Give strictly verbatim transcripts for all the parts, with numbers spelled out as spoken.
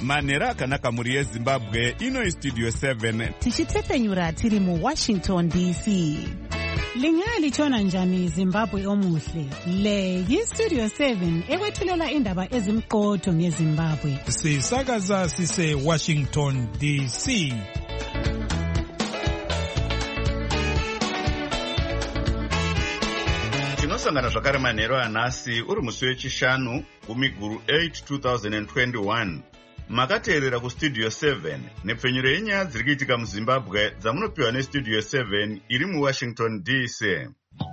manhero akanaka mhuri yezimbabwe. Ino Studio seven tichitefenyura tiri muWashington D C. Lingalitshona njani Zimbabwe omuhle? Le yiStudio seven ekwethulela indaba ezimqotho ngeZimbabwe. Sisakaza sise Washington D C. tinosangana zvakare manhero anhasi uri musi wechishanu kumiguru eight two thousand twenty-one. Makateerera kuStudio seven nepfenyuro yenyaya dziri kuitika muZimbabwe dzamunopiwa neStudio seven iri muWashington D C.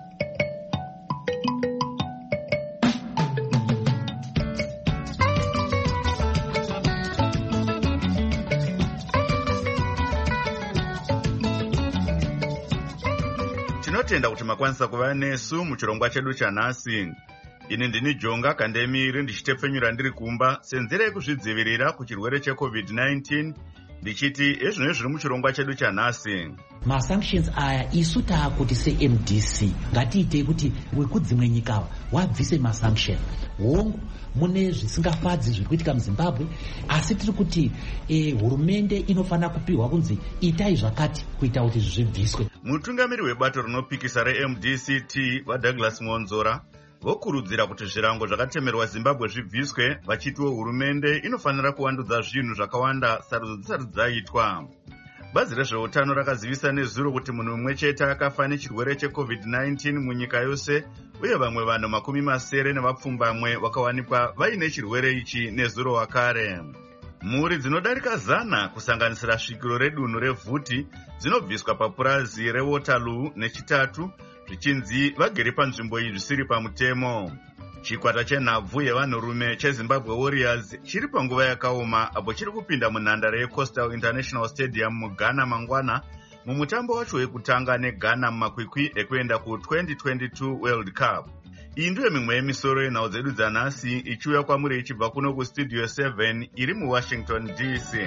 Tinotenda kuti makwanisa kuva nesu muchirongwa chedu chanhasi. Ini ndini Jonga Kandemiri ndichitepfenyura ndiri kumba senzera yekuzvidzivirira kuchirwere checovid nineteen ndichiti ezvino zviri muchirongwa chedu chanhasi. Masanctions aya isu taakuti se-M D C ngatiite kuti wekudzimwe nyika wabvise masanction. Hongu mune zvisingafadzi zviri kuitika muZimbabwe, asi tiri kuti eh, hurumende inofanira kupiwa kunzi itai zvakati kuita kuti zvibviswe. Mutungamiri webato rinopikisa re-M D C T vaDouglas Monzora vokurudzira kuti zvirango zvakatemerwa Zimbabwe zvibviswe, vachitiwo hurumende inofanira kuvandudza zvinhu zvakawanda sarudzo dzisati dzaitwa. Bazi rezveutano rakazivisa nezuro kuti munhu mumwe chete akafa nechirwere checovid nineteen munyika yose, uye vamwe vanhu makumi masere nevapfumbamwe vakawanikwa vaine chirwere ichi nezuro wakare. Mhuri dzinodarika zana kusanganisira svikiro redunhu reVhuti dzinobviswa papurazi reWaterloo nechitatu zvichinzi vagere panzvimbo iyi zvisiri pamutemo. Chikwata chenhabvu yevanhurume cheZimbabwe Warriors chiri panguva yakaoma apo chiri kupinda munhandare yeCoastal International Stadium muGhana mangwana mumutambo wacho wekutanga neGhana mumakwikwi ekuenda kuTwenty twenty-two World Cup. Iyi ndiyo mimwe yemisoro yenhau dzedu dzanhasi ichiuya kwamuri ichibva kuno kuStudio seven iri muWashington D C.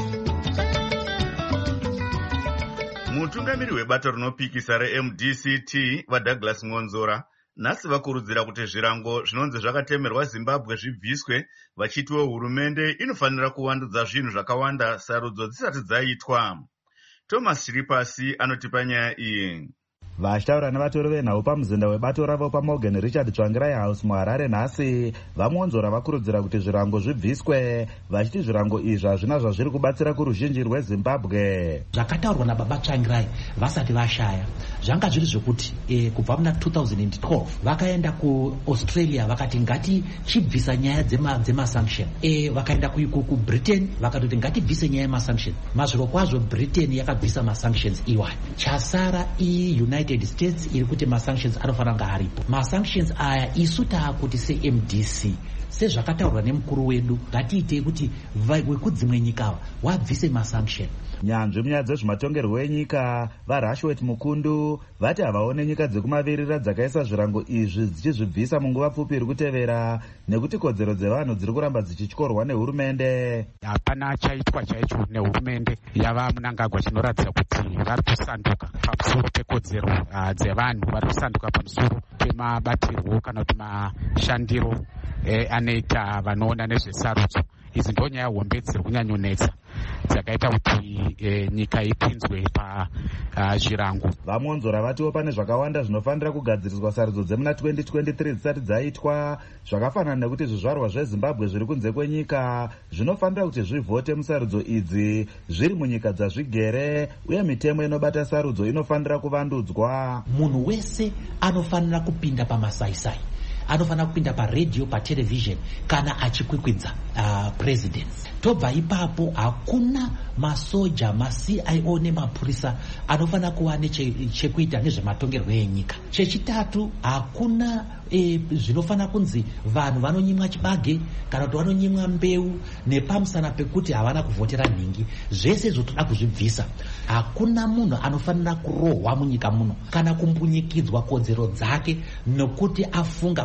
Mutungamiri webato rinopikisa re-M D C T vaDouglas Monzora nhasi vakurudzira kuti zvirango zvinonzi zvakatemerwa Zimbabwe zvibviswe, vachitiwo hurumende inofanira kuvandudza zvinhu zvakawanda sarudzo dzisati dzaitwa. Thomas Chiripasi anotipa nyaya iyi. Vashtaura nevatori venhau pamuzinda webato ravo paMorgan Richard Tsvangirai House muHarare nhasi vaMonzora vakurudzira kuti zvirango zvibviswe, vachiti zvirango izvi hazvina zvazviri kubatsira kuruzhinji rweZimbabwe. Zvakataurwa nababa Tsvangirai vasati vashaya zvanga zviri zvokuti e, kubva muna two thousand twelve vakaenda kuAustralia vakati ngati chibvisa nyaya dzemasanction e, vakaenda kuBritain vakatoti ngatibvise nyaya yemasanction. Mazviro kwazvo Britain yakabvisa masanctions iwani, chasara i United States iri kuti masanctions anofanira kunge aripo. Masanctions aya isu taakuti se-M D C sezvakataurwa nemukuru wedu ngatiite kuti wekudzimwe nyika wabvise masanction. Nyanzvi munyaya dzezvematongerwo enyika vaRashwet Mukundu vati havaone nyika dzekumavirira dzakaisa zvirango izvi dzichizvibvisa munguva pfupi iri kutevera nekuti kodzero dzevanhu dziri kuramba dzichityorwa nehurumende. Hapana chaitwa chaicho nehurumende yava munangagwa chinoratidza kuti vari kusanduka pamusoro pekodzero uh, dzevanhu, vari kusanduka pamusoro pemabatirwo kana kuti mashandiro eh, anoita vanoona nezvesarudzo. Izi ndo nyaya hombe dziri kunyanyonetsa dzakaita kuti e, nyika ipinzwe pa uh, zvirango. VaMonzora vatiwo pane zvakawanda zvinofanira kugadziriswa sarudzo dzemuna twenty twenty-three dzisati dzaitwa, zvakafanana nekuti zvizvarwa zveZimbabwe zviri kunze kwenyika zvinofanira kuti zvivhote musarudzo idzi zviri munyika dzazvigere, uye mitemo inobata sarudzo inofanira kuvandudzwa. Munhu wese anofanira kupinda pamasaisai, anofanira kupinda paredhiyo, patelevision kana achikwikwidza uh, presidents. Tobva ipapo hakuna masoja, ma-C I O nemapurisa anofanira kuva nechekuita nezvematongerwo enyika. Chechitatu, hakuna e, zvinofanira kunzi vanhu vanonyimwa chibage kana kuti vanonyimwa mbeu nepamusana pekuti havana kuvhotera nhingi. Zvese zvotoda kuzvibvisa. Hakuna munhu anofanira kurohwa munyika muno kana kumbunyikidzwa kodzero dzake nokuti afunga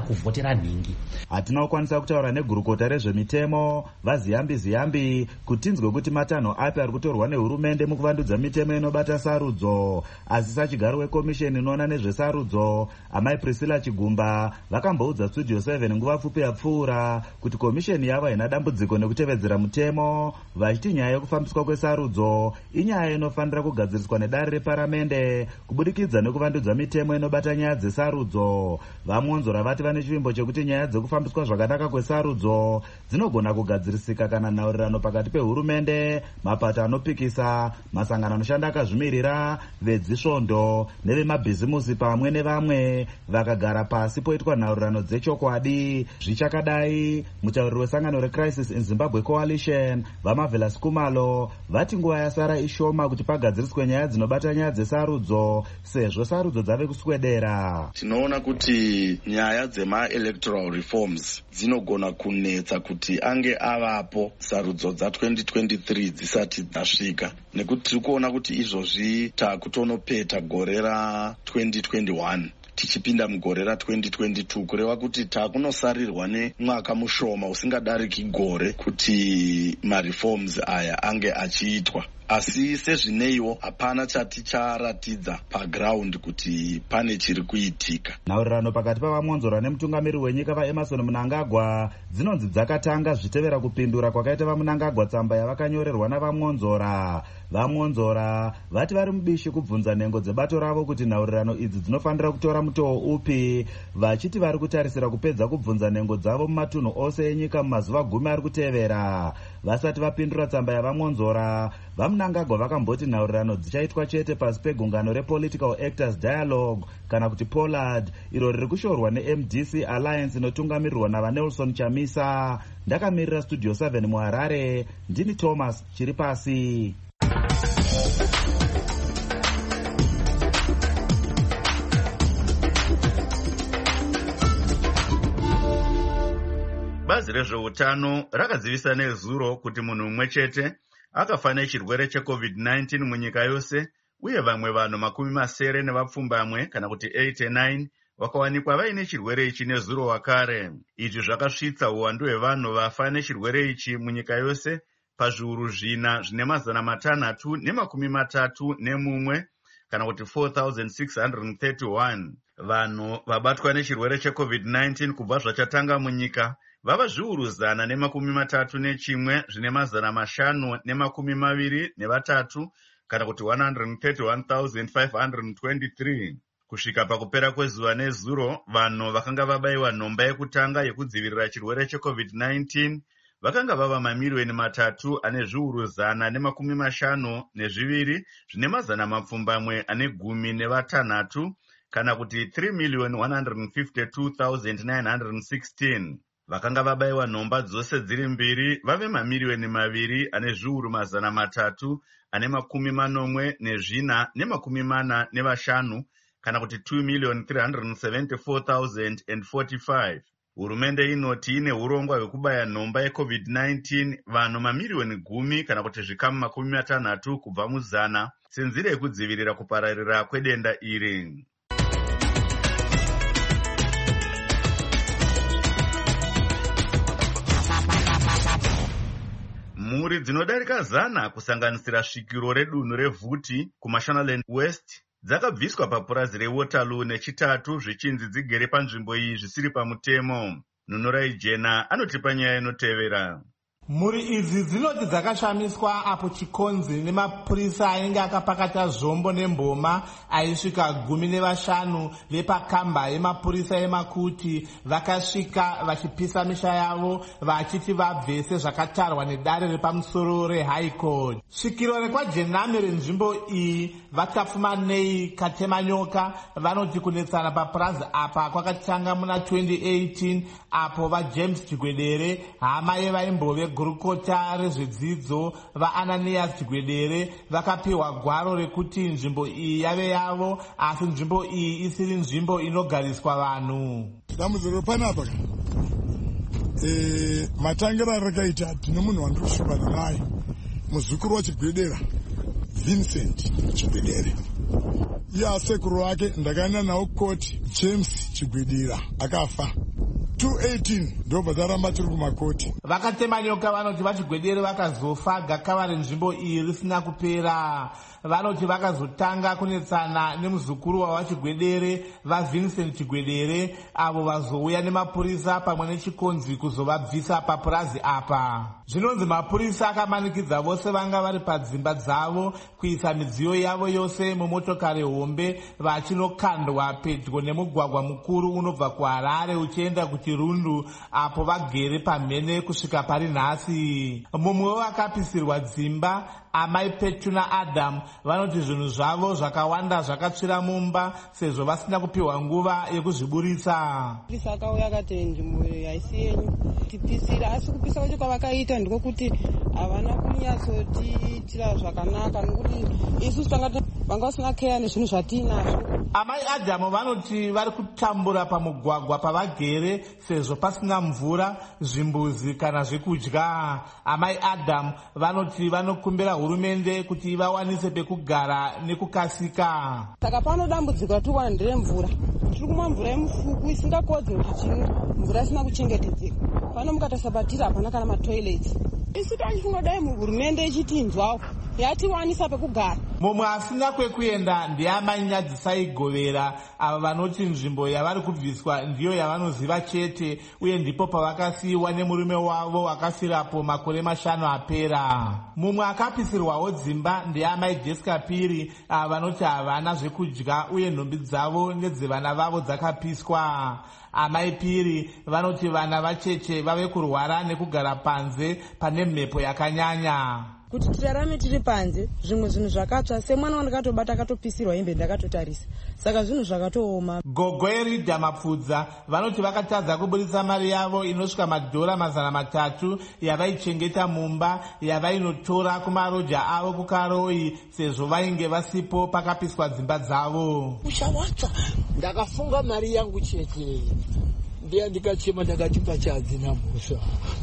kuvhotera nhingi. Hatina kukwanisa kutaura negurukota rezvemitemo vaZiyambi Ziyambi kuti tinzwe kuti matanho api ari kutorwa nehurumende mukuvandudza mitemo inobata sarudzo. Asi sachigaro wekomisheni inoona nezvesarudzo amai Priscilla Chigumba vakamboudza Studio seven nguva pfupi yapfuura kuti komisheni yavo haina dambudziko nekutevedzera mutemo, vachiti nyaya yekufambiswa kwesarudzo inyaya inofanira kugadziriswa nedare reparamende kubudikidza nekuvandudza mitemo inobata nyaya dzesarudzo. Vamonzora vati vane chivimbo chekuti nyaya dzekufambiswa zvakanaka kwesarudzo dzinogona kugadzirisika kana nhaurirano pakati pehurumende, mapato anopikisa, masangano anoshanda akazvimirira, vedzisvondo nevemabhizimusi pamwe nevamwe vakagara pasi poitwa nhaurirano dzechokwadi. Zvichakadai, mutauriri wesangano reCrisis in Zimbabwe Coalition vaMarvelous Kumalo vati nguva yasara ishoma kuti pagadziriswe nyaya dzinobata nyaya dzesarudzo sezvo sarudzo dzave kuswedera. Tinoona kuti nyaya dzema-electoral reforms dzinogona kunetsa kuti ange avapo sarudzo dza-twenty twenty-three dzisati dzasvika, nekuti tiri kuona kuti izvozvi takutonopeta gore ra-twenty twenty-one tichipinda mugore ra-twenty twenty-two, kureva kuti takunosarirwa nemwaka mushoma usingadariki gore kuti mareforms aya ange achiitwa. Asi sezvineiwo hapana chati charatidza paground kuti pane chiri kuitika. Nhaurirano pakati pavamonzora nemutungamiri wenyika vaEmerson Mnangagwa dzinonzi dzakatanga zvitevera kupindura kwakaita vaMnangagwa tsamba yavakanyorerwa navamonzora. Vamonzora vati vari mubishi kubvunza nhengo dzebato ravo kuti nhaurirano idzi dzinofanira kutora mutoo upi, vachiti vari kutarisira kupedza kubvunza nhengo dzavo mumatunhu ose enyika mumazuva gumi ari kutevera. Vasati vapindura tsamba yavamonzora, vaMnangagwa vakamboti nhaurirano dzichaitwa chete pasi pegungano rePolitical Actors Dialogue kana kuti Pollard, iro riri kushorwa neM D C Alliance inotungamirirwa navaNelson Chamisa. Ndakamirira Studio seven muHarare, ndini Thomas Chiripasi. Bazi rezveutano rakadzivisa nezuro kuti munhu mumwe chete akafa nechirwere checovid nineteen munyika yose, uye vamwe vanhu makumi masere nevapfumbamwe kana kuti eighty-nine vakawanikwa vaine chirwere ichi nezuro wakare. Izvi zvakasvitsa uwandu hwevanhu vafa nechirwere ichi munyika yose pazviuru zvina zvine mazana matanhatu nemakumi matatu nemumwe kana kuti four thousand six hundred thirty-one. Vanhu vabatwa nechirwere checovid nineteen kubva zvachatanga munyika vava zviuru zana nemakumi matatu nechimwe zvine mazana mashanu nemakumi maviri nevatatu kana kuti one hundred thirty-one thousand five hundred twenty-three. Kusvika pakupera kwezuva nezuro, vanhu vakanga vabaiwa nhomba yekutanga yekudzivirira chirwere checovid nineteen vakanga vava mamiliyoni matatu ane zviuru zana nemakumi mashanu nezviviri zvine mazana mapfumbamwe ane gumi nevatanhatu kana kuti three million one hundred fifty-two thousand nine hundred sixteen. Vakanga vabaiwa nhomba dzose dziri mbiri vave mamiliyoni maviri ane zviuru mazana matatu ane makumi manomwe nezvina nemakumi mana nevashanu kana kuti two million three hundred seventy-four thousand forty-five. Hurumende inoti ine urongwa hwekubaya nhomba yecovid nineteen vanhu mamiliyoni gumi kana kuti zvikamu makumi matanhatu kubva muzana senzira yekudzivirira kupararira kwedenda iri. Mhuri dzinodarika zana kusanganisira svikiro redunhu reVhuti kuMashonaland West dzakabviswa papurazi reWaterloo nechitatu zvichinzi dzigere panzvimbo iyi zvisiri pamutemo. Nunorai Jena anotipa nyaya inotevera. Mhuri idzi dzinoti dzakashamiswa apo chikonzi nemapurisa ainge akapakata zvombo nemboma aisvika gumi nevashanu vepakamba yemapurisa eMakuti vakasvika vachipisa misha yavo vachiti vabvese zvakatarwa nedare repamusoro reHigh Court. Svikiro rekwajenami renzvimbo iyi vakapfuma nei Katemanyoka vanoti kunetsana papurazi apa kwakatanga muna twenty eighteen apo vaJames Chigwedere hama yevaimbove gurukota rezvedzidzo vaAnanias Chigwedere vakapiwa gwaro rekuti nzvimbo iyi yave yavo, asi nzvimbo iyi isiri nzvimbo inogariswa vanhu. Dambudziko panapa eh matangira rakaita tine munhu wandoshumbana naye muzukuru waChigwedera Vincent Chigwedere. Iye asekuru wake ndakaenda nawo koti James Chigwedera akafa. two eighteen ndobva taramba tiri kumakoti. Vakatema nyoka vanoti vachigwedere vakazofa gakava renzvimbo iyi risina kupera. Vanoti vakazotanga kunetsana nemuzukuru wavachigwedere vaVincent Chigwedere avo vazouya nemapurisa pamwe nechikonzi kuzovabvisa papurazi apa. Zvinonzi mapurisa akamanikidza vose vanga vari padzimba dzavo kuisa midziyo yavo yose mumotokari hombe vachinokandwa pedyo nemugwagwa mukuru unobva kuHarare uchienda kuChirundu apo vagere pamhene kusvika pari nhasi. Mumwewo akapisirwa dzimba, amai Petuna Adam, vanoti zvinhu zvavo zvakawanda zvakatsvira mumba sezvo vasina kupiwa nguva yekuzviburitsa. Pisa akauya akati nzvimbo haisi yenyu tipisira, asi kupisa kwacho kwavakaita ndiko kuti havana kunyatsotiitira zvakanaka nokuti isusu tanga vanga vasina keya nezvinhu zvatinazvo. Amai Adamu vanoti vari kutambura pamugwagwa pavagere sezvo pasina mvura, zvimbuzi kana zvekudya. Amai Adamu vanoti vanokumbira hurumende kuti vawanise pekugara nekukasika. Saka pano dambudziko ratikuwana nderemvura. Tiri kumwa mvura yemufuku isingakodzi kuti chimwe, mvura isina kuchengetedzeka. Pano mukatasabatira hapana kana matoilets. Isu taifunga dai hurumende ichitinzwawo yatiwanisa pekugara. Mumwe asina kwekuenda ndiamai Nyadzisai Govera, ava vanoti nzvimbo yavari kubviswa ndiyo yavanoziva chete uye ndipo pavakasiyiwa nemurume wavo akafirapo makore mashanu apera. Mumwe akapisirwawo dzimba ndiamai Jessica Piri, ava vanoti havana zvekudya uye nhumbi dzavo nedzevana vavo dzakapiswa. Amai Piri vanoti vana vacheche vave kurwara nekugara panze pane mhepo yakanyanya. Kuti tirarame tiri panze, zvimwe zvinhu zvakatsva, semwana wandakatobata akatopisirwa hembe ndakatotarisa. Saka zvinhu zvakatooma. Gogo Erida Mapfudza vanoti vakatadza kuburitsa mari yavo inosvika madhora mazana matatu yavaichengeta mumba yavainotora kumaroja avo kuKaroi sezvo vainge vasipo pakapiswa dzimba dzavo. Uchawatsva ndakafunga mari yangu chete. Ndiya ndikachema ndakati pachadzina mhosva.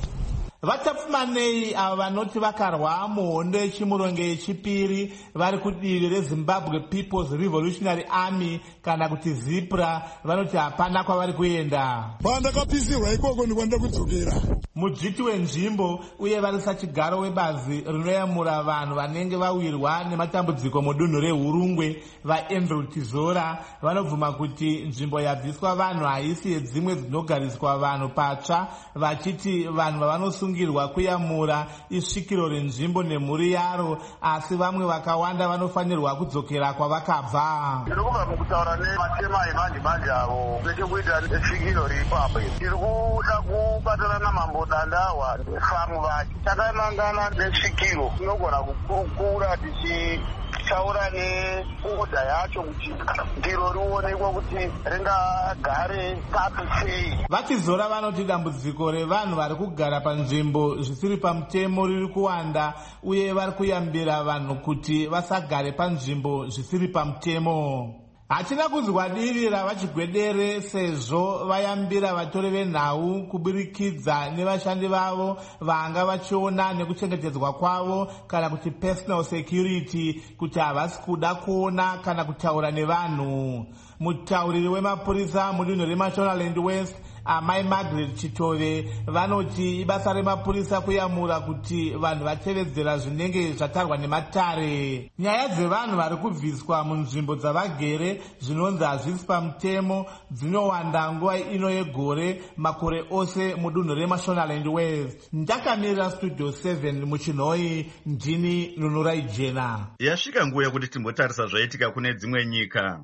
Vachapfumanei ava vanoti vakarwa muhondo yechimurongo yechipiri vari kudivi reZimbabwe People's Revolutionary Army kana kuti ZIPRA, vanoti hapana kwavari kuenda. Pandakapisirwa ikoko ndikwanda kudzokera. Mudzviti wenzvimbo uye vari sachigaro webazi rinoyamura vanhu vanenge vawirwa nematambudziko mudunhu reHurungwe vaAndrew Tizora vanobvuma kuti nzvimbo yabviswa vanhu haisi yedzimwe dzinogariswa vanhu patsva, vachiti vanhu vavanosungirwa kuyamura isvikiro renzvimbo nemhuri yaro, asi vamwe vakawanda vanofanirwa kudzokera kwavakabva. Tiri kubva mukutaura nematema emanje manje avo nechekuita nesvikiro riri ipapo. Tiri kuda kubatana namambo dandawa nefamu vacho. Takamangana nesvikiro tinogona kukurukura tichitaura neoda yacho kuti ndiro rionekwa kuti ringagare kapi sei. Vachizora vanoti dambudziko revanhu vari kugara panzvimbo zvisiri pamutemo riri kuwanda uye vari kuyambira vanhu kuti vasagare panzvimbo zvisiri pamutemo. Hachina kuzwa divi ravachigwedere sezvo vayambira vatori venhau kuburikidza nevashandi vavo vanga vachiona nekuchengetedzwa kwavo kana kuti personal security kuti havasi kuda kuona kana kutaura nevanhu. Mutauriri wemapurisa mudunhu reMashonaland West amai Margaret Chitove vanoti ibasa remapurisa kuyamura kuti vanhu vatevedzera zvinenge zvatarwa nematare. Nyaya dzevanhu vari kubviswa munzvimbo dzavagere zvinonzi hazvisi pamutemo dzinowanda nguva ino yegore makore ose mudunhu reMashonaland West. Ndakamirira Studio seven muChinhoi, ndini Nunurai Jena. Yasvika nguva yekuti timbotarisa zvaitika kune dzimwe nyika.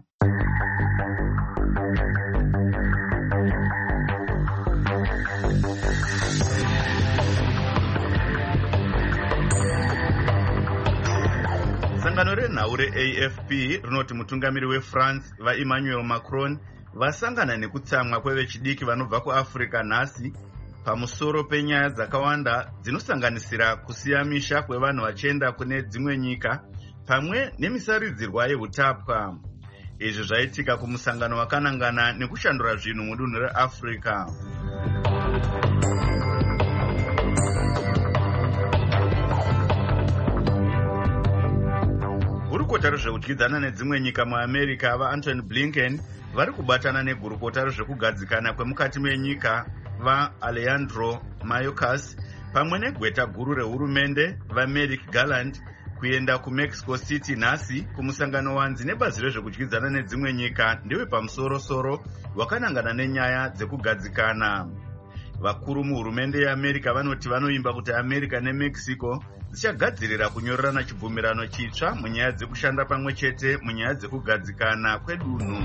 Sangano renhau reA F P rinoti mutungamiri weFrance vaEmmanuel Macron vasangana nekutsamwa kwevechidiki vanobva kuAfrica nhasi pamusoro penyaya dzakawanda dzinosanganisira kusiyamisha kwevanhu vachienda kune dzimwe nyika pamwe nemisaridzirwa yeutapwa. Izvi zvaitika kumusangano wakanangana nekushandura zvinhu mudunhu reAfrica. Gurukota rezveudyidzana nedzimwe nyika muAmerica vaAntony Blinken vari kubatana negurukota rezvekugadzikana kwemukati menyika vaAleandro Mayorkas pamwe negweta guru rehurumende vaMerrick Garland kuenda kumexico city nhasi kumusangano wanzi nebazi rezvekudyidzana nedzimwe nyika ndewepamusoro-soro wakanangana nenyaya dzekugadzikana. Vakuru muhurumende yeAmerica vanoti vanoimba kuti America neMexico dzichagadzirira kunyorerana chibvumirano chitsva munyaya dzekushanda pamwe chete munyaya dzekugadzikana kwedunhu.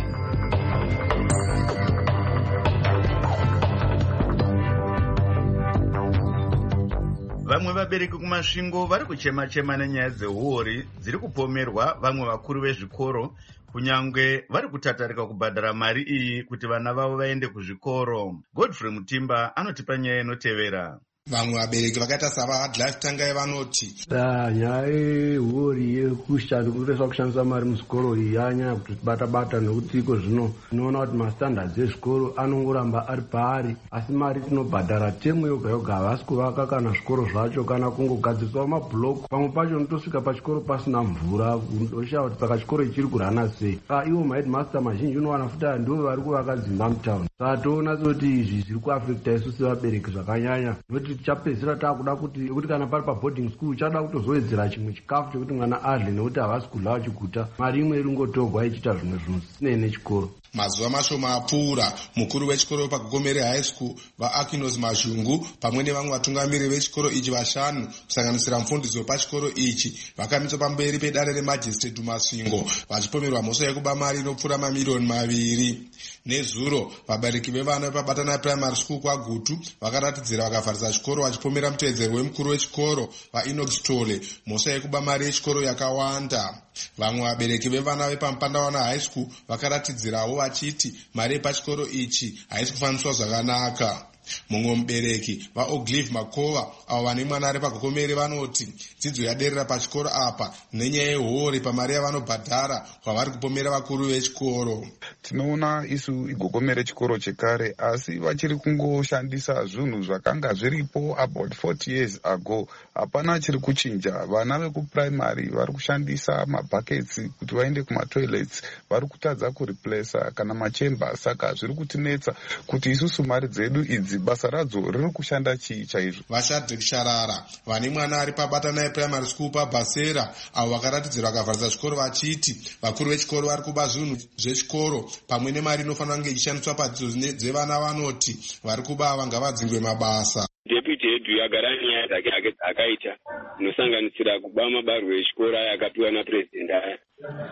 Vamwe vabereki kumasvingo vari kuchema-chema nenyaya dzehuori dziri kupomerwa vamwe vakuru vezvikoro kunyange vari kutatarika kubhadhara mari iyi kuti vana vavo vaende kuzvikoro. Godfrey Mutimba anotipa nyaya inotevera. Vamwe vabereki vakaita savaHadlife Tangai vanoti nyaya yehuori yekureswa kushandisa mari muzvikoro iyi yanyanya kutibata-bata nekuti iko zvino tinoona kuti mastandards ezvikoro anongoramba ari paari, asi mari tinobhadhara temu yoga yoga havasi kuvaka kana zvikoro zvacho kana kungogadziriswa mabhuloku. Pamwe pacho unotosvika pachikoro pasina mvura, unoshava kuti saka chikoro ichiri kurana sei. Ivo maheadmaster mazhinji unowana futi ndivo vari kuvaka dzimba mutauni. Saka toona sekuti izvi zviri kuafekta isu sevabereki zvakanyanya, nokuti tichapedzisira taakuda kuti kuti kana pari paboarding school uchada kutozowedzera chimwe chikafu chekuti mwana adle nekuti havasi kudla vachiguta, mari imwe iri ngotogwa ichiita zvimwe zvinhu zvisinei nechikoro. Mazuva mashoma apfuura, mukuru wechikoro paGogomere High School vaAkinos Mazhungu pamwe nevamwe vatungamiri vechikoro ichi vashanu kusanganisira mufundisi wepachikoro ichi vakamiswa pamberi pedare remajistrate Masvingo vachipomerwa mhosva yekuba mari inopfuura mamiliyoni maviri. Nezuro vabereki vevana vepaBatana Primary School kwaGutu vakaratidzira vakavharisa chikoro vachipomera mutevedzeri wemukuru wechikoro vaEnoch Tole mhosva yekuba mari yechikoro yakawanda. Vamwe vabereki vevana vepaMupandawana High School vakaratidzirawo vachiti mari yepachikoro ichi haisi kufaniswa zvakanaka. Mumwe mubereki vaOglive Makova avo vane mwana ari paGogomere vanoti dzidzo yaderera pachikoro apa nenyaya yehuori pamari yavanobhadhara kwavari kupomera vakuru vechikoro. Tinoona isu iGogomere chikoro chekare, asi vachiri kungoshandisa zvinhu zvakanga zviripo about forty years ago. Hapana chiri kuchinja. Vana vekuprimary vari kushandisa mabhakets kuti vaende kumatoilets, vari kutadza kureplacea kana machemba. Saka zviri kutinetsa kuti isusu mari dzedu idzi basa radzo riri kushanda chii chaizvo. Vashadhek Sharara vane mwana ari paBatana Primary School paBasera avo vakaratidzirwa vakavharisa chikoro vachiti vakuru vechikoro vari kuba zvinhu zvechikoro pamwe nemari inofanira kunge ichishandiswa padzidzo dzevana vanoti vari kuba ava ngavadzingwe mabasa. Deputy head yagara nyaya dzake akaita inosanganisira kuba mabarwe echikoro aya akapiwa napresident aya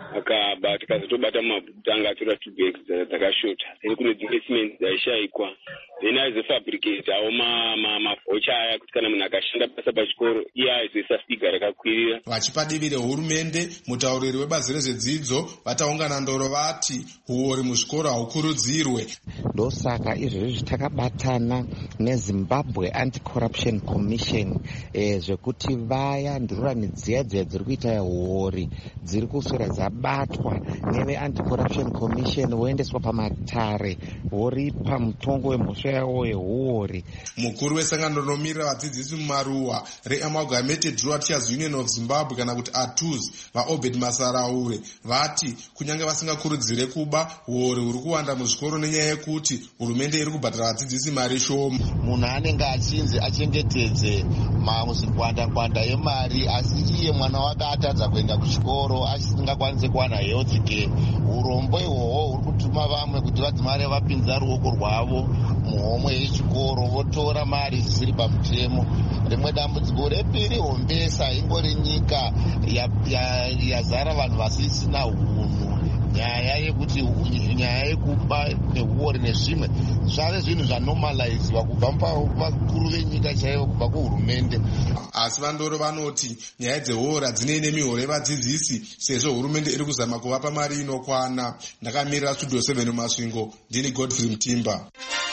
akaba tikazotobata mabhuku tanga atora two bags dzakashota then kune dzimwe cement dzaishayikwa then aizofabricate awo mavhocha aya kuti kana munhu akashanda basa pachikoro iye aizoisa figa rakakwirira. Vachipa divi rehurumende, mutauriri webazi rezvedzidzo vataungana ndoro vati huori muzvikoro haukurudzirwe. Ndosaka izvezvi takabatana neZimbabwe Anti-Corruption Commission eh, zvekuti vaya ndururami dziya dziya dziri kuita huori dziri kuswera dzabatwa neve Anti-Corruption Commission voendeswa pamatare vori pamutongo wemhosva yavo yehuori. Mukuru wesangano rinomiririra vadzidzisi mumaruwa reAmalgamated Rural Teachers Union of Zimbabwe kana kuti A T U Z vaObed Masaraure vati kunyange vasingakurudzire kuba huori huri kuwanda muzvikoro nenyaya yekuti hurumende iri kubhadhara vadzidzisi mari shoma. Munhu anenge achinzi achengetedze muzingwanda-ngwanda yemari asi iye mwana wake atadza kuenda kuchikoro asingakwanise kuwana health care. Urombo ihwohwo huri kutuma vamwe kuti vadzimare vapinza ruoko rwavo muhomwe yechikoro votora mari zvisiri pamutemo. Rimwe dambudziko repiri hombesa ingori nyika yazara vanhu vasisina hunhu. Nyaya yekuti nyaya yekuba nehuori nezvimwe zvave zvinhu zvanormaliziwa kubva pavakuru venyika chaivo kubva kuhurumende. Asi vandoro vanoti nyaya dzehuori hadzinei nemihoro yevadzidzisi sezvo hurumende iri kuzama kuvapa mari inokwana. Ndakamirira Studio seven Masvingo, ndini Godfrey Mutimba.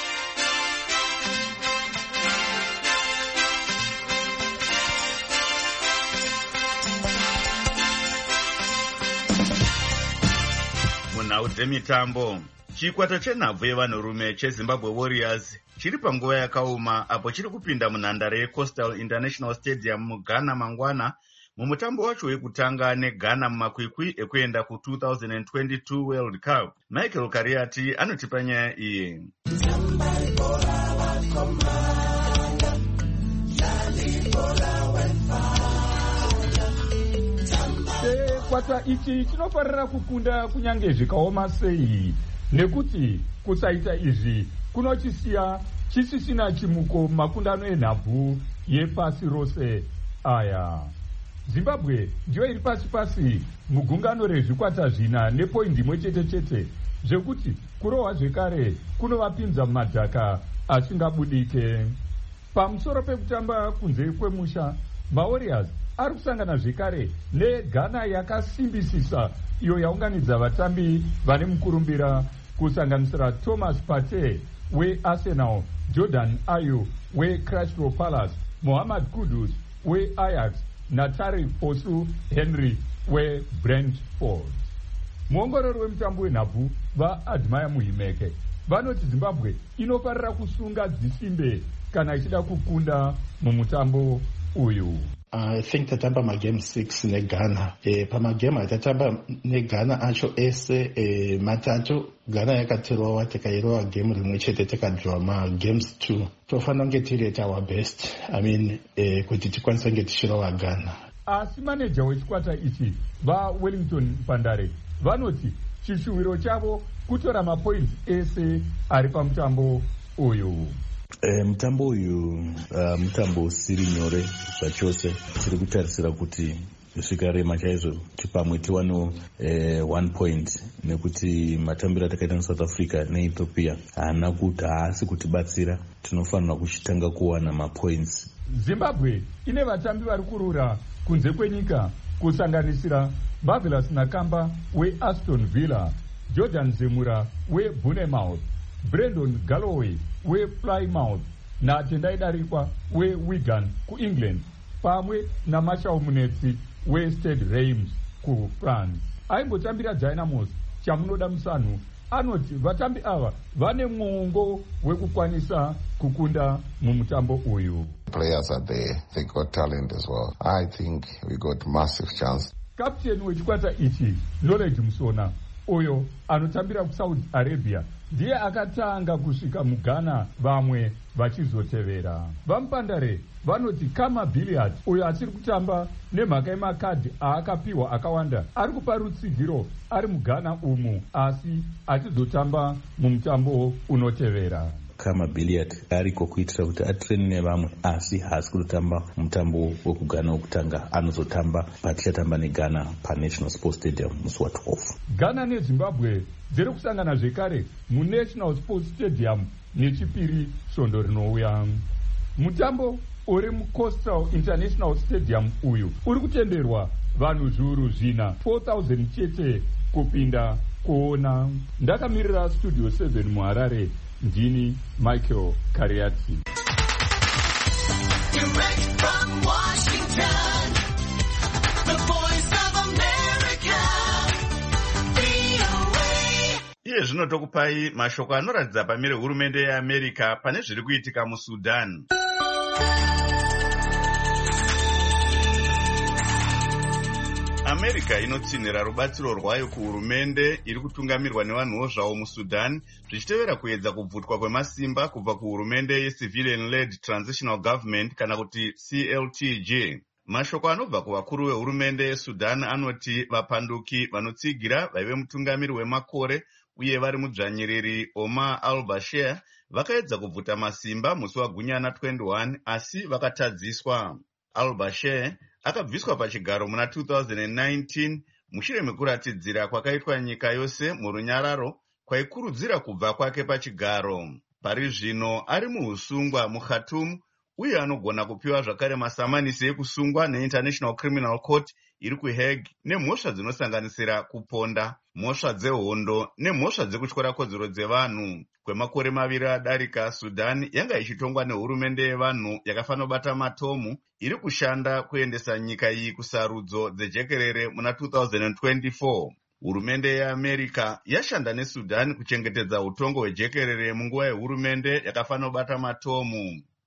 Munhau dzemitambo. Chikwata chenhabvu yevanhurume cheZimbabwe Warriors chiri panguva yakaoma apo chiri kupinda munhandare yeCoastal International Stadium muGhana mangwana mumutambo wacho wekutanga neghana mumakwikwi ekuenda ku two thousand twenty-two World Cup. Michael Kariati anotipa nyaya iyi. Kwata ichi chinofarira kukunda kunyange zvikaoma sei, nekuti kusaita izvi kunochisiya chisisina chimuko makundano enhabvu yepasi rose aya. Zimbabwe ndiyo iri pasi pasi mugungano rezvikwata zvina nepoindi imwe chete chete, zvekuti kurohwa zvekare kunovapinza mumadhaka asingabudike. Pamusoro pekutamba kunze kwemusha, maWarriors ari kusangana zvekare neGhana yakasimbisisa iyo yaunganidza vatambi vane mukurumbira kusanganisira Thomas Partey weArsenal, Jordan Ayew weCrystal Palace, Mohamed Kudus weAjax naTariq Fosu Henry weBrentford. Muongorori wemutambo wenhabvu vaAdmire Muhimeke vanoti Zimbabwe inofarira kusunga dzisimbe kana ichida kukunda mumutambo uyu. I think tatamba magame six neGhana. E, pamagame atatamba neGhana acho ese e, matatu Ghana yakatirova tikairova game rimwe chete tikadraw magames two. Tofanira kunge tiri at our best. I mean e, kuti tikwanisa kunge tichirova Ghana. Asi manager wechikwata ichi vaWellington Pandare vanoti chishuwiro chavo kutora mapoints ese ari pamutambo uyu. E, mutambo uyu uh, mutambo usiri nyore zvachose. Tiri kutarisira kuti zvikarema chaizvo kuti pamwe tiwano eh, one point, nekuti matambiro atakaita neSouth Africa neEthiopia haana kuti haasi kutibatsira. Tinofanira kuchitanga kuwana mapoints. Zimbabwe ine vatambi vari kurura kunze kwenyika kusanganisira Marvelous Nakamba weAston Villa, Jordan Zemura weBournemouth, Brendan Galloway wePlymouth naTendai Darikwa weWigan kuEngland, pamwe naMarshall Munetsi weStade Reims kuFrance. Aimbotambira Dynamos chamunoda musanhu anoti vatambi ava vane mwongo wekukwanisa kukunda mumutambo uyu. Players are there, they got talent as well. I think we got massive chance. Captain wechikwata ichi Knowledge Musona uyo anotambira kuSaudi Arabia ndiye akatanga kusvika muGhana, vamwe vachizotevera. Vamupandare vanoti Kama Billiard uyo achiri kutamba nemhaka yemakadhi aakapiwa akawanda ari kupa rutsigiro ari muGhana umu, asi achizotamba mumutambo unotevera. Kama Billiard ariko kuitira kuti atreni nevamwe, asi haasi kutotamba mutambo wekuGhana wokutanga. Anozotamba patichatamba neGhana paNational Sports Stadium musi wa12. Ghana neZimbabwe dziri kusangana zvekare muNational Sports Stadium nechipiri svondo rinouya. Mutambo uri muCoastal International Stadium uyu uri kutenderwa vanhu zviuru zvina four thousand chete kupinda kuona. Ndakamirira Studio seven muHarare, ndini Michael Kariati. Direct from Washington, the voice of America, V O A. Iye zvino tokupai mashoko anoratidza pamire hurumende yeAmerica pane zviri kuitika muSudan. America inotsinhira rubatsiro rwayo kuhurumende iri kutungamirwa nevanhuwo zvavo muSudan, zvichitevera kuedza kubvutwa kwemasimba kubva kuhurumende yeCivilian-led Transitional Government kana kuti C L T J. Mashoko anobva kuvakuru vehurumende yeSudan anoti vapanduki vanotsigira vaive mutungamiri wemakore uye vari mudzvanyiriri Omar al-Bashir vakaedza kubvuta masimba musi waGunyana twenty-one, asi vakatadziswa. Al-Bashir akabviswa pachigaro muna two thousand nineteen mushure mekuratidzira kwakaitwa nyika yose murunyararo kwaikurudzira kubva kwake pachigaro. Pari zvino ari muusungwa muKhartoum uye anogona kupiwa zvakare masamanisi ekusungwa neInternational Criminal Court iri kuHague nemhosva dzinosanganisira kuponda, mhosva dzehondo nemhosva dzekutyora kodzero dzevanhu. Kwemakore maviri adarika, Sudan yanga ichitongwa nehurumende yevanhu yakafanobata matomu iri kushanda kuendesa nyika iyi kusarudzo dzejekerere muna two thousand twenty-four. Hurumende yeAmerica yashanda neSudan kuchengetedza utongo hwejekerere munguva yehurumende yakafanobata matomu.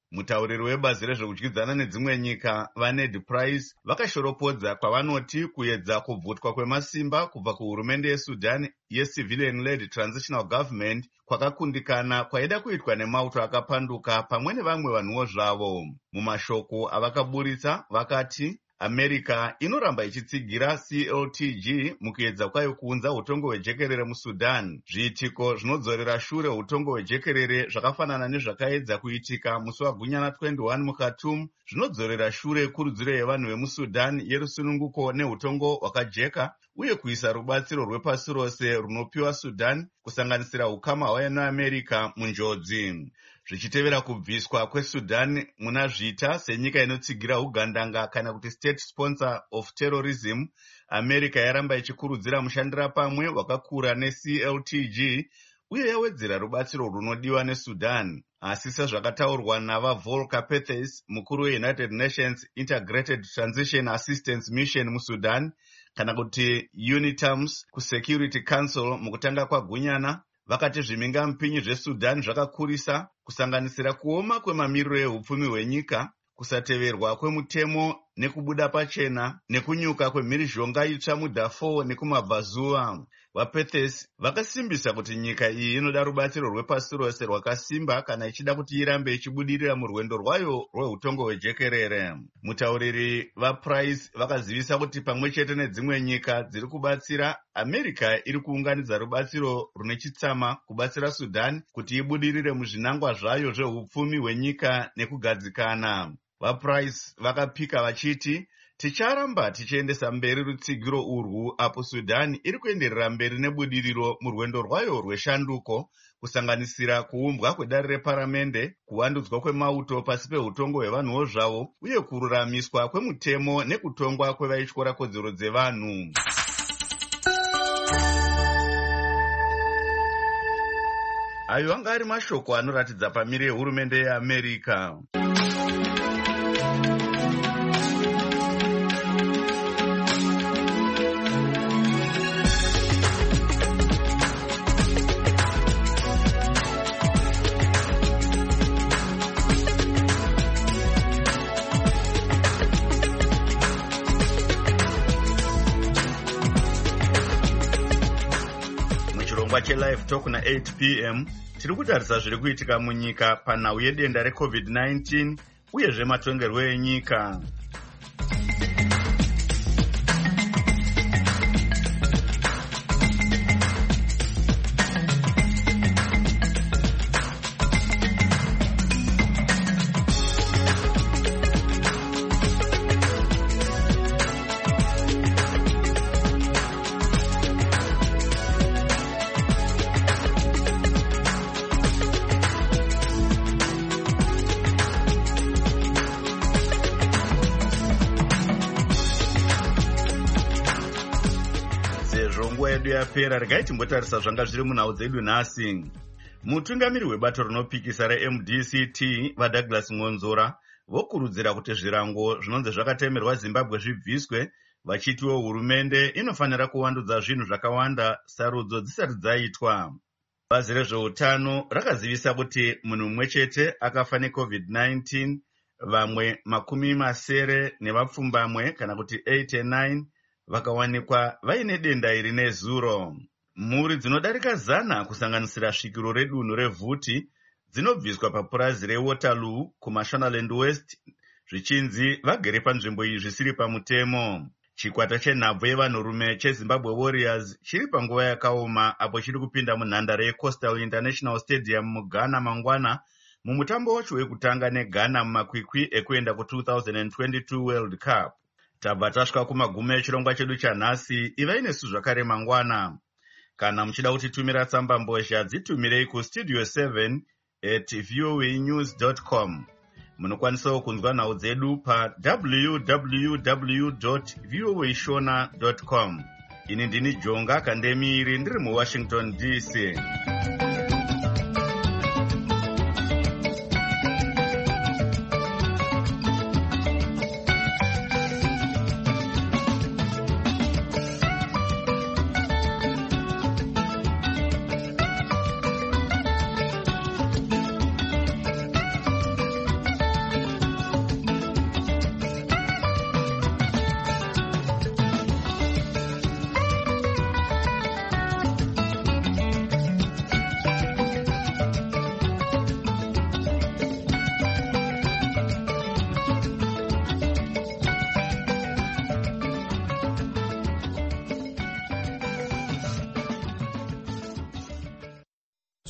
Mutauriri webazi rezvekudyidzana nedzimwe nyika vaNed Price vakashoropodza kwavanoti kuedza kubvutwa kwemasimba kubva kuhurumende yeSudan yeCivilian-led Transitional Government kwakakundikana kwaida kuitwa nemauto akapanduka pamwe nevamwe vanhuwo zvavo. Mumashoko avakaburitsa vakati America inoramba ichitsigira C L T G mukuedza kwayo kuunza utongo hwejekerere muSudan. Zviitiko zvinodzorera shure utongo hwejekerere zvakafanana nezvakaedza kuitika musi waGunyana twenty-one muKhartoum zvinodzorera shure kurudziro yevanhu vemuSudan yerusununguko neutongo hwakajeka uye kuisa rubatsiro rwepasi rose runopiwa Sudan kusanganisira ukama hwayo neAmerica munjodzi. Zvichitevera kubviswa kweSudan muna zvita senyika inotsigira ugandanga kana kuti state sponsor of terrorism, America yaramba ichikurudzira mushandira pamwe wakakura neC L T G uye yawedzera rubatsiro runodiwa neSudan. Asi sezvakataurwa navaVolker Perthes, mukuru weUnited Nations Integrated Transition Assistance Mission muSudan kana kuti UNITAMS kuSecurity Council mukutanga kwaGunyana, vakati zviminga mpinyi zveSudan zvakakurisa kusanganisira kuoma kwemamiriro ehupfumi hwenyika, kusateverwa kwemutemo nekubuda pachena nekunyuka kwemhirizhonga itsva muDarfur nekumabvazuva. VaPerthes vakasimbisa kuti nyika iyi inoda rubatsiro rwepasi rose rwakasimba kana ichida kuti irambe ichibudirira murwendo rwayo rweutongo hwejekerere. Mutauriri vaPrice vakazivisa kuti pamwe chete nedzimwe nyika dziri kubatsira, America iri kuunganidza rubatsiro rune chitsama kubatsira Sudan kuti ibudirire muzvinangwa zvayo zvehupfumi hwenyika nekugadzikana. VaPrice vakapika vachiti, ticharamba tichiendesa mberi rutsigiro urwu apo Sudan iri kuenderera mberi nebudiriro murwendo rwayo rweshanduko kusanganisira kuumbwa kwedare reparamende, kuwandudzwa kwemauto pasi peutongo hwevanhuwo zvavo uye kururamiswa kwemutemo nekutongwa kwevaitya kodzero dzevanhu. Ayo anga ari mashoko anoratidza pamire yehurumende yeAmerica. Live Talk na eight p m tiri kutarisa zviri kuitika munyika panhau yedenda reCovid nineteen uye zvematongerwo enyika. Yapera regai timbotarisa zvanga zviri munhau dzedu nhasi. Mutungamiri webato rinopikisa reM D C T vaDouglas Ngonzora vokurudzira kuti zvirango zvinonzi zvakatemerwa Zimbabwe zvibviswe, vachitiwo hurumende inofanira kuvandudza zvinhu zvakawanda sarudzo dzisati dzaitwa. Bazi rezveutano rakazivisa kuti munhu mumwe chete akafa neCovid nineteen, vamwe makumi masere nevapfumbamwe kana kuti eighty-nine vakawanikwa vaine denda iri nezuro. Mhuri dzinodarika zana kusanganisira svikiro redunhu reVhuti dzinobviswa papurazi reWaterloo kuMashonaland West zvichinzi vagere panzvimbo iyi zvisiri pamutemo. Chikwata chenhabvu yevanhurume cheZimbabwe Warriors chiri panguva yakaoma apo chiri kupinda munhandare yeCoastal International Stadium muGhana mangwana mumutambo wacho wekutanga neGhana mumakwikwi ekuenda ku-twenty twenty-two World Cup. Tabva tasvika kumagumo echirongwa chedu chanhasi. Ivai nesu zvakare mangwana. Kana muchida kutitumira tsamba mbozha dzitumirei kustudio seven at voanews dot com. Munokwanisawo kunzwa nhau dzedu pa w w w dot voashona dot com. Ini ndini Jonga Kandemiri ndiri muWashington D C.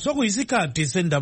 sokuyisikhathi sendaba